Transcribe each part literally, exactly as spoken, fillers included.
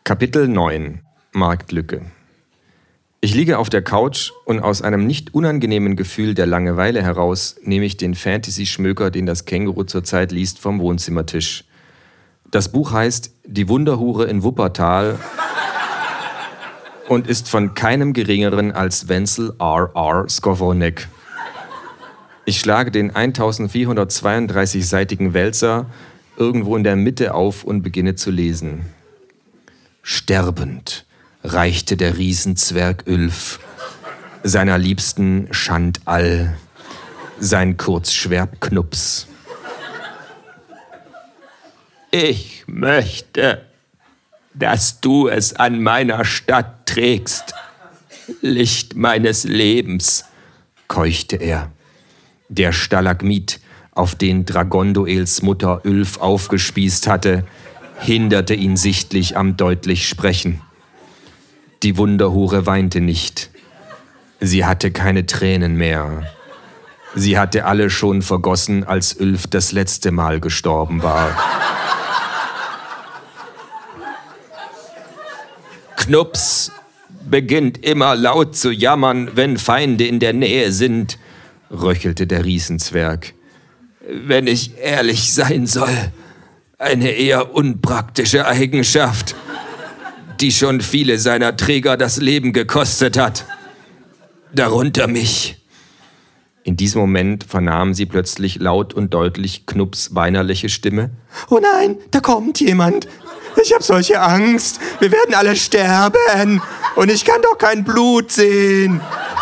Kapitel neun. Marktlücke. Ich liege auf der Couch und aus einem nicht unangenehmen Gefühl der Langeweile heraus nehme ich den Fantasy-Schmöker, den das Känguru zurzeit liest, vom Wohnzimmertisch. Das Buch heißt Die Wunderhure in Wuppertal und ist von keinem Geringeren als Wenzel R R. Skowronek. Ich schlage den eintausendvierhundertzweiunddreißig-seitigen Wälzer irgendwo in der Mitte auf und beginne zu lesen. Sterbend reichte der Riesenzwerg Ülf seiner Liebsten Schandall sein Kurzschwert Knups. Ich möchte, dass du es an meiner Stadt trägst, Licht meines Lebens, keuchte er. Der Stalagmit, auf den Dragondoels Mutter Ülf aufgespießt hatte, hinderte ihn sichtlich am deutlich Sprechen. Die Wunderhure weinte nicht. Sie hatte keine Tränen mehr. Sie hatte alle schon vergossen, als Ülf das letzte Mal gestorben war. Knups beginnt immer laut zu jammern, wenn Feinde in der Nähe sind, röchelte der Riesenzwerg. Wenn ich ehrlich sein soll, eine eher unpraktische Eigenschaft, die schon viele seiner Träger das Leben gekostet hat. Darunter mich. In diesem Moment vernahm sie plötzlich laut und deutlich Knups weinerliche Stimme. Oh nein, da kommt jemand. Ich habe solche Angst. Wir werden alle sterben. Und ich kann doch kein Blut sehen.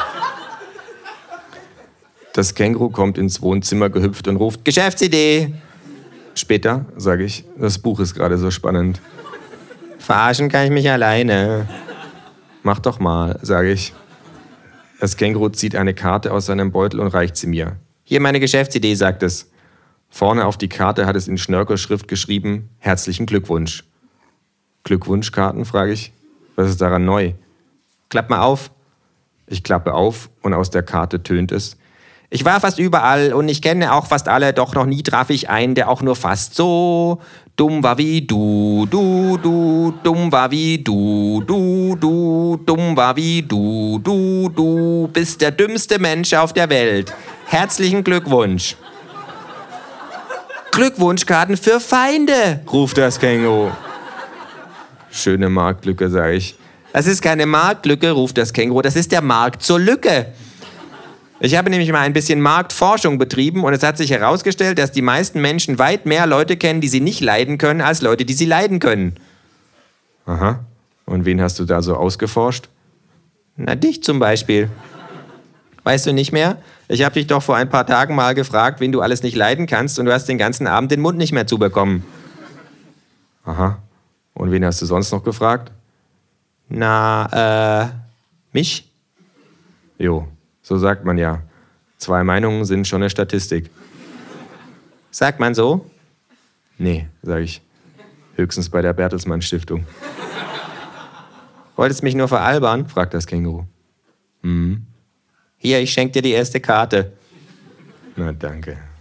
Das Känguru kommt ins Wohnzimmer gehüpft und ruft, Geschäftsidee. Später, sage ich, das Buch ist gerade so spannend. Verarschen kann ich mich alleine. Mach doch mal, sage ich. Das Känguru zieht eine Karte aus seinem Beutel und reicht sie mir. Hier meine Geschäftsidee, sagt es. Vorne auf die Karte hat es in Schnörkelschrift geschrieben, herzlichen Glückwunsch. Glückwunschkarten, frage ich. Was ist daran neu? Klapp mal auf. Ich klappe auf und aus der Karte tönt es. Ich war fast überall und ich kenne auch fast alle, doch noch nie traf ich einen, der auch nur fast so dumm war wie du, du, du, dumm war wie du, du, du, dumm war wie du, du, du, bist der dümmste Mensch auf der Welt. Herzlichen Glückwunsch. Glückwunschkarten für Feinde, ruft das Känguru. Schöne Marktlücke, sage ich. Das ist keine Marktlücke, ruft das Känguru, das ist der Markt zur Lücke. Ich habe nämlich mal ein bisschen Marktforschung betrieben und es hat sich herausgestellt, dass die meisten Menschen weit mehr Leute kennen, die sie nicht leiden können, als Leute, die sie leiden können. Aha. Und wen hast du da so ausgeforscht? Na, dich zum Beispiel. Weißt du nicht mehr? Ich habe dich doch vor ein paar Tagen mal gefragt, wen du alles nicht leiden kannst und du hast den ganzen Abend den Mund nicht mehr zubekommen. Aha. Und wen hast du sonst noch gefragt? Na, äh, mich? Jo. So sagt man ja. Zwei Meinungen sind schon eine Statistik. Sagt man so? Nee, sag ich. Höchstens bei der Bertelsmann Stiftung. Wolltest mich nur veralbern? Fragt das Känguru. Hm. Hier, ich schenke dir die erste Karte. Na, danke.